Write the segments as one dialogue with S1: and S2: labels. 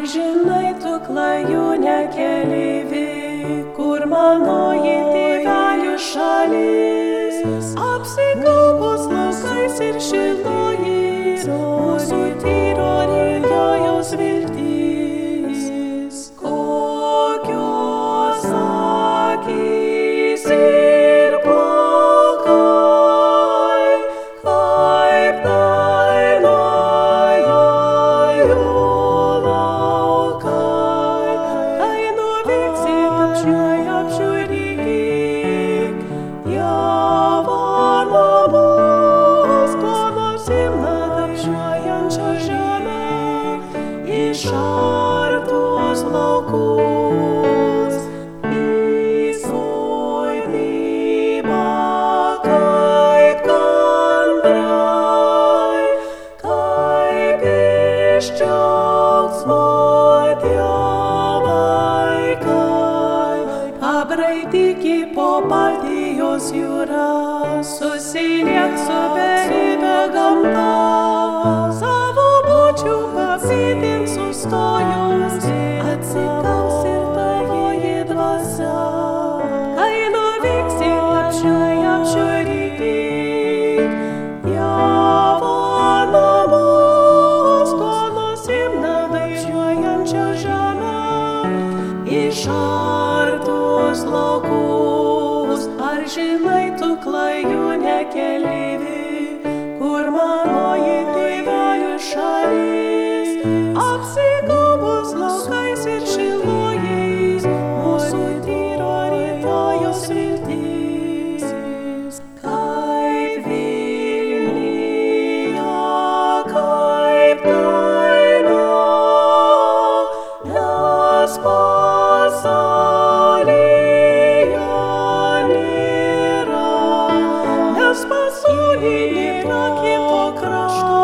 S1: Ar žinai tu klajūne keleivi, kur manoji tėvelių šalis? Apsigaubus laukais ir šilojais, mūsų tyro rytojaus viltis. Kokios akys ir plaukai, kaip dainuoja laukai. Kai nuvyksi apžiūrėk, apžiūrėk Dievo namus, ko nors imna apžiūrėjančią žemę, išartus laukus. Įsodybą kaip gandrai, kaip iš džiaugsmo tie vaikai. Pabraidykį po Baltijos jūrą, susiliek su beribė gamta, savo bočių papydin sustojus, atsigaus ir tavoji dvasia. Kai nuvyksi apžiūrėk Dievo namus, ko nors imna važiuojančią žemę, išartus laukus. Ar žinai tu klajūne keleivi, kur manoji tėvelių šalis? Apsigaubus laukais ir šilojais, mūsų tyro rytojaus viltis. Kaip Vilniuje, kaip daina, nes pasaulyje nėra, nes pasaulyje nėra kito krašto.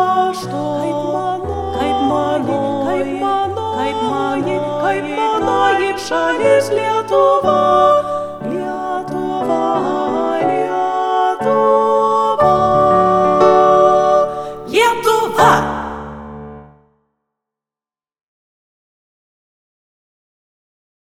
S1: Kaip manoji šalis Lietuva.